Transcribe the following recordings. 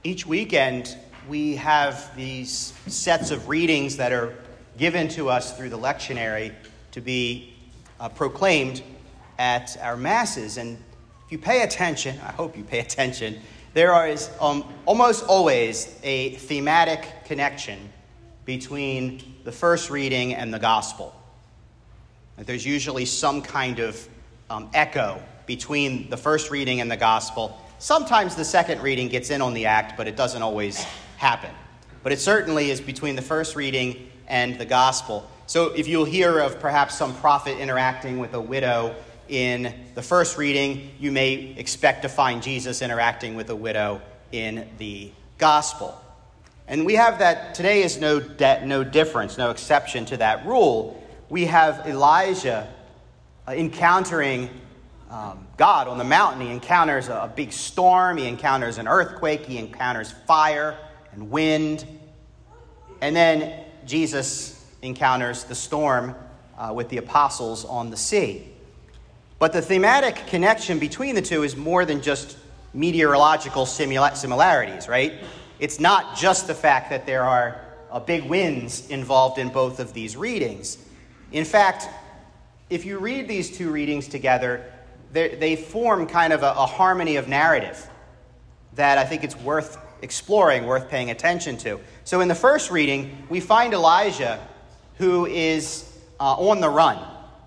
Each weekend, we have these sets of readings that are given to us through the lectionary to be proclaimed at our masses. And if you pay attention, I hope you pay attention, there is almost always a thematic connection between the first reading and the gospel. There's usually some kind of echo between the first reading and the gospel. Sometimes the second reading gets in on the act, but it doesn't always happen. But it certainly is between the first reading and the gospel. So if you'll hear of perhaps some prophet interacting with a widow in the first reading, you may expect to find Jesus interacting with a widow in the gospel. And we have that. Today is no difference, no exception to that rule. We have Elijah encountering God on the mountain. He encounters a big storm. He encounters an earthquake. He encounters fire and wind. And then Jesus encounters the storm with the apostles on the sea. But the thematic connection between the two is more than just meteorological similarities, right? It's not just the fact that there are big winds involved in both of these readings. In fact, if you read these two readings together, they form kind of a harmony of narrative that I think it's worth exploring, worth paying attention to. So in the first reading, we find Elijah who is on the run.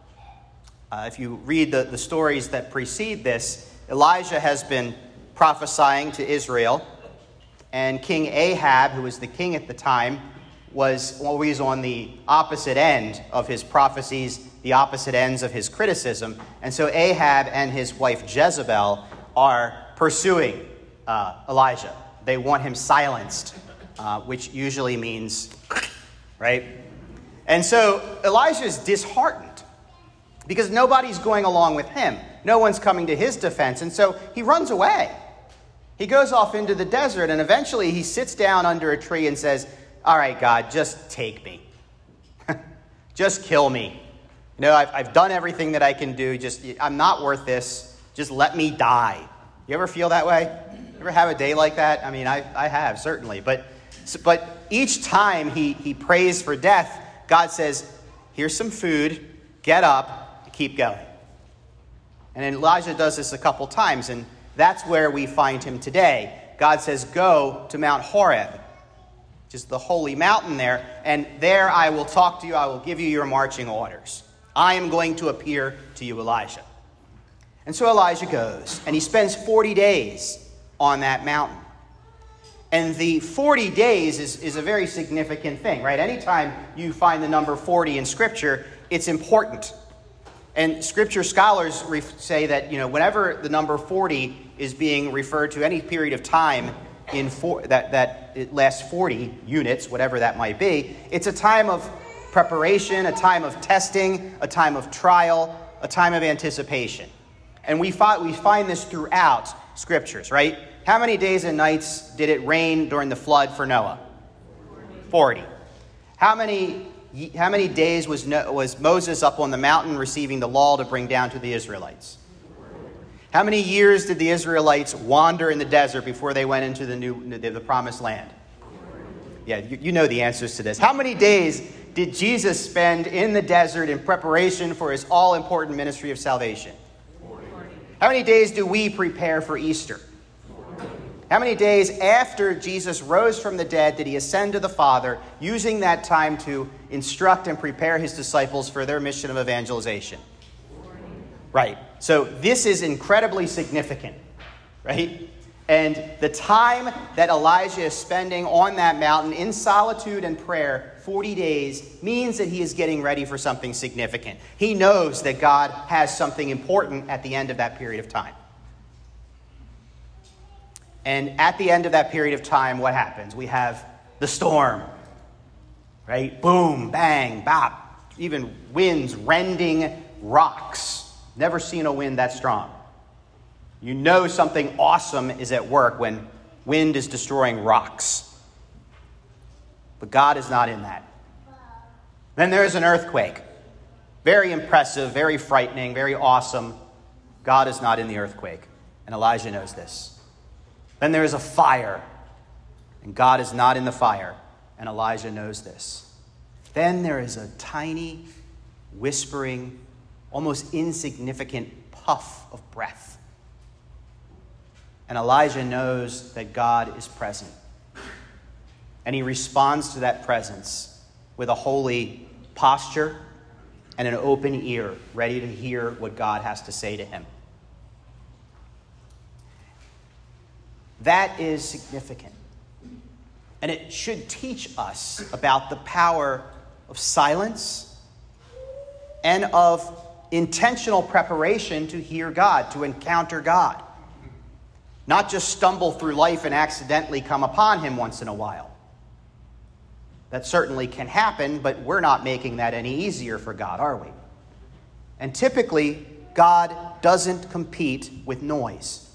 If you read the stories that precede this, Elijah has been prophesying to Israel, and King Ahab, who was the king at the time, was always on the opposite end of his prophecies, the opposite ends of his criticism. And so Ahab and his wife Jezebel are pursuing Elijah. They want him silenced, which usually means, right? And so Elijah is disheartened because nobody's going along with him. No one's coming to his defense. And so he runs away. He goes off into the desert, and eventually he sits down under a tree and says, "All right, God, just take me. Just kill me. You know, I've done everything that I can do. I'm not worth this. Just let me die." You ever feel that way? You ever have a day like that? I mean, I have, certainly. But each time he prays for death, God says, "Here's some food. Get up. Keep going." And Elijah does this a couple times, and that's where we find him today. God says, "Go to Mount Horeb," which is the holy mountain there, "and there I will talk to you. I will give you your marching orders. I am going to appear to you, Elijah." And so Elijah goes, and he spends 40 days on that mountain. And the 40 days is a very significant thing, right? Anytime you find the number 40 in Scripture, it's important. And Scripture scholars say that, whenever the number 40 is being referred to any period of time that it lasts 40 units, whatever that might be, it's a time of preparation, a time of testing, a time of trial, a time of anticipation. And we find this throughout Scriptures, right? How many days and nights did it rain during the flood for Noah? 40. How many days was Moses up on the mountain receiving the law to bring down to the Israelites? How many years did the Israelites wander in the desert before they went into the promised land? Yeah, you know the answers to this. How many days did Jesus spend in the desert in preparation for his all-important ministry of salvation? 40. How many days do we prepare for Easter? 40. How many days after Jesus rose from the dead did he ascend to the Father, using that time to instruct and prepare his disciples for their mission of evangelization? 40. Right. So this is incredibly significant, right? And the time that Elijah is spending on that mountain in solitude and prayer, 40 days, means that he is getting ready for something significant. He knows that God has something important at the end of that period of time. And at the end of that period of time, what happens? We have the storm, right? Boom, bang, bop. Even winds rending rocks. Never seen a wind that strong. You know something awesome is at work when wind is destroying rocks. But God is not in that. Then there's an earthquake. Very impressive, very frightening, very awesome. God is not in the earthquake. And Elijah knows this. Then there is a fire. And God is not in the fire, and Elijah knows this. Then there is a tiny, whispering, almost insignificant puff of breath. And Elijah knows that God is present. And he responds to that presence with a holy posture and an open ear, ready to hear what God has to say to him. That is significant. And it should teach us about the power of silence and of intentional preparation to hear God, to encounter God. Not just stumble through life and accidentally come upon him once in a while. That certainly can happen, but we're not making that any easier for God, are we? And typically, God doesn't compete with noise.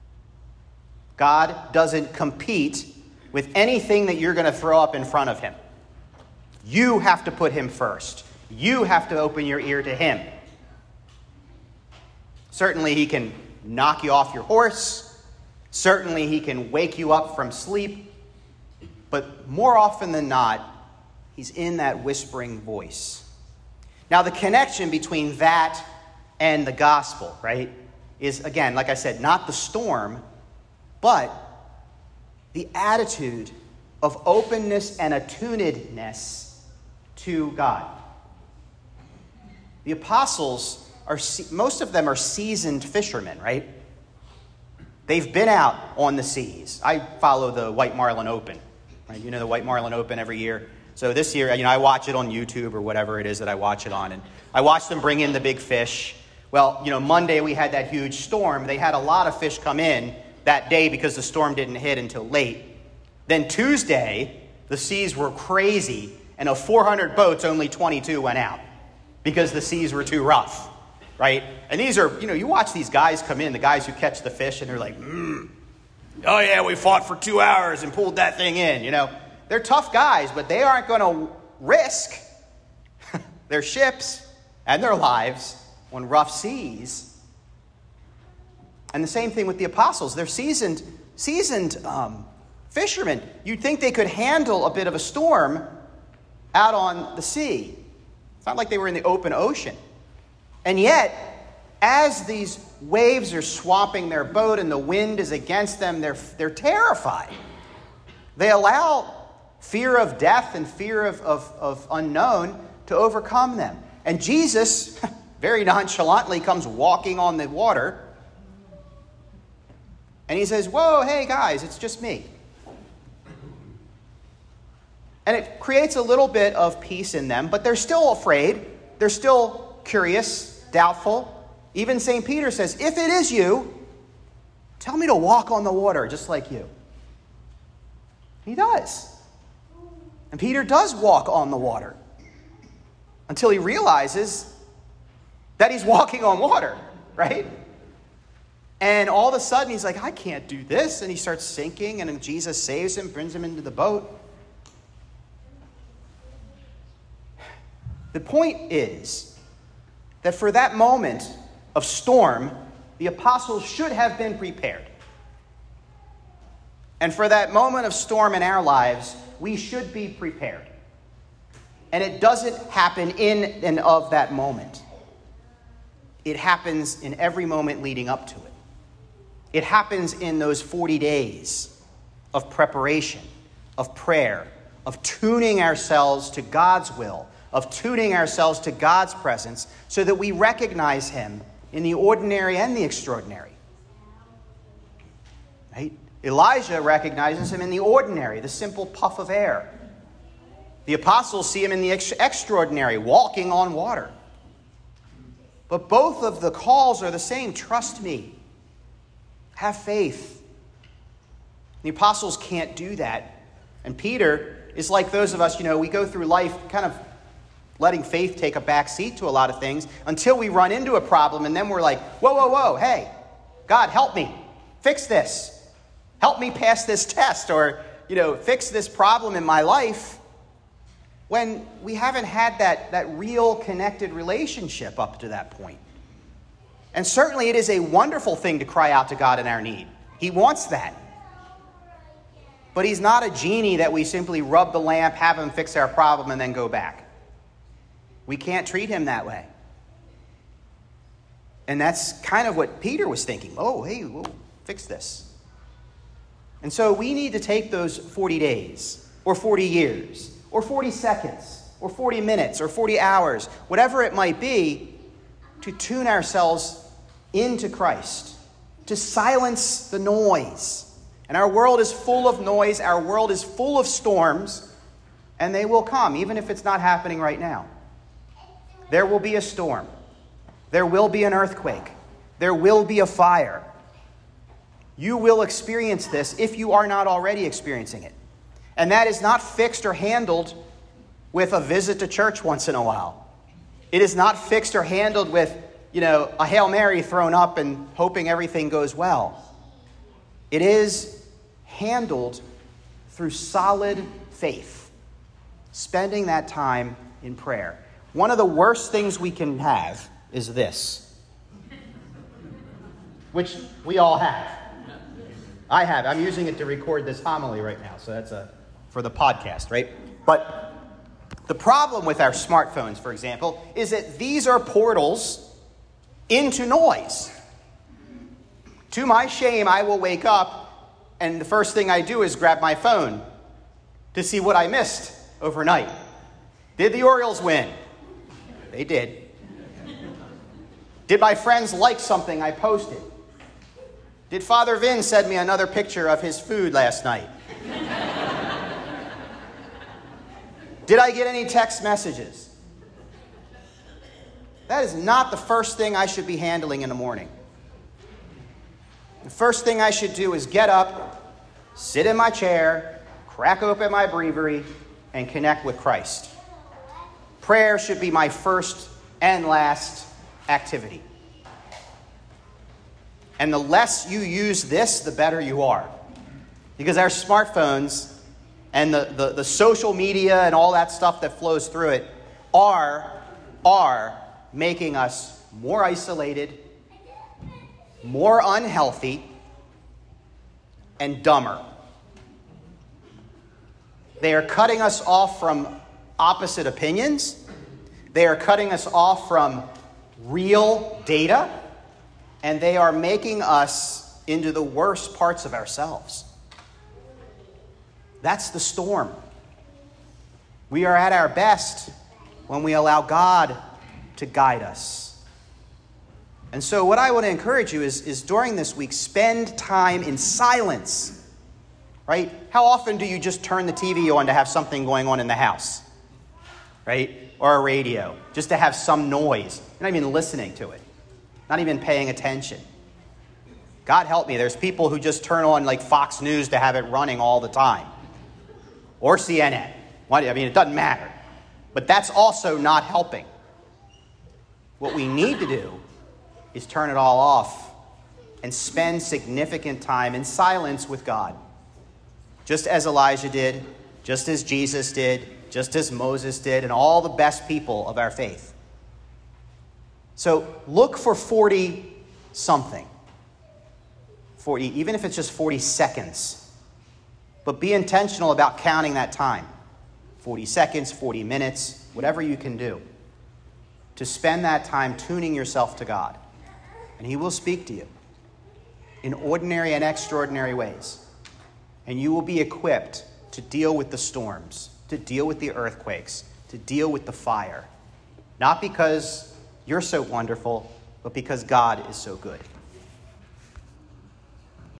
God doesn't compete with anything that you're going to throw up in front of him. You have to put him first. You have to open your ear to him. Certainly, he can knock you off your horse. Certainly, he can wake you up from sleep. But more often than not, he's in that whispering voice. Now, the connection between that and the gospel, right, is, again, like I said, not the storm, but the attitude of openness and attunedness to God. The apostles most of them are seasoned fishermen, right? They've been out on the seas. I follow the White Marlin Open. Right? You know the White Marlin Open every year. So this year, I watch it on YouTube or whatever it is that I watch it on. And I watch them bring in the big fish. Well, Monday we had that huge storm. They had a lot of fish come in that day because the storm didn't hit until late. Then Tuesday, the seas were crazy. And of 400 boats, only 22 went out because the seas were too rough. Right? And these are, you watch these guys come in, the guys who catch the fish, and they're like, oh yeah, we fought for 2 hours and pulled that thing in, They're tough guys, but they aren't going to risk their ships and their lives on rough seas. And the same thing with the apostles. They're seasoned fishermen. You'd think they could handle a bit of a storm out on the sea. It's not like they were in the open ocean. And yet, as these waves are swamping their boat and the wind is against them, they're terrified. They allow fear of death and fear of unknown to overcome them. And Jesus, very nonchalantly, comes walking on the water. And he says, whoa, hey guys, it's just me. And it creates a little bit of peace in them, but they're still afraid. They're still curious, doubtful. Even St. Peter says, if it is you, tell me to walk on the water just like you. He does. And Peter does walk on the water until he realizes that he's walking on water, right? And all of a sudden he's like, I can't do this. And he starts sinking, and then Jesus saves him, brings him into the boat. The point is that for that moment of storm, the apostles should have been prepared. And for that moment of storm in our lives, we should be prepared. And it doesn't happen in and of that moment. It happens in every moment leading up to it. It happens in those 40 days of preparation, of prayer, of tuning ourselves to God's will, of tuning ourselves to God's presence so that we recognize him in the ordinary and the extraordinary. Right? Elijah recognizes him in the ordinary, the simple puff of air. The apostles see him in the extraordinary, walking on water. But both of the calls are the same. Trust me. Have faith. The apostles can't do that. And Peter is like those of us, we go through life kind of letting faith take a back seat to a lot of things until we run into a problem, and then we're like, whoa, hey, God, help me. Fix this. Help me pass this test, or, fix this problem in my life, when we haven't had that real connected relationship up to that point. And certainly it is a wonderful thing to cry out to God in our need. He wants that. But he's not a genie that we simply rub the lamp, have him fix our problem, and then go back. We can't treat him that way. And that's kind of what Peter was thinking. Oh, hey, we'll fix this. And so we need to take those 40 days, or 40 years, or 40 seconds, or 40 minutes, or 40 hours, whatever it might be, to tune ourselves into Christ, to silence the noise. And our world is full of noise, our world is full of storms, and they will come, even if it's not happening right now. There will be a storm. There will be an earthquake. There will be a fire. You will experience this if you are not already experiencing it. And that is not fixed or handled with a visit to church once in a while. It is not fixed or handled with, a Hail Mary thrown up and hoping everything goes well. It is handled through solid faith, spending that time in prayer. One of the worst things we can have is this, which we all have. I have. I'm using it to record this homily right now, so that's for the podcast, right? But the problem with our smartphones, for example, is that these are portals into noise. To my shame, I will wake up, and the first thing I do is grab my phone to see what I missed overnight. Did the Orioles win? They did. Did my friends like something I posted? Did Father Vin send me another picture of his food last night? Did I get any text messages? That is not the first thing I should be handling in the morning. The first thing I should do is get up, sit in my chair, crack open my breviary, and connect with Christ. Prayer should be my first and last activity. And the less you use this, the better you are. Because our smartphones and the social media and all that stuff that flows through it are making us more isolated, more unhealthy, and dumber. They are cutting us off from opposite opinions. They are cutting us off from real data. And they are making us into the worst parts of ourselves. That's the storm. We are at our best when we allow God to guide us. And so what I want to encourage you is during this week, spend time in silence. Right? How often do you just turn the TV on to have something going on in the house? Right? Or a radio, just to have some noise. You're not even listening to it. Not even paying attention. God help me, there's people who just turn on like Fox News to have it running all the time. Or CNN. It doesn't matter. But that's also not helping. What we need to do is turn it all off and spend significant time in silence with God. Just as Elijah did, just as Jesus did, just as Moses did, and all the best people of our faith. So look for 40-something. 40, even if it's just 40 seconds. But be intentional about counting that time. 40 seconds, 40 minutes, whatever you can do. To spend that time tuning yourself to God. And he will speak to you in ordinary and extraordinary ways. And you will be equipped to deal with the storms, to deal with the earthquakes, to deal with the fire. Not because you're so wonderful, but because God is so good.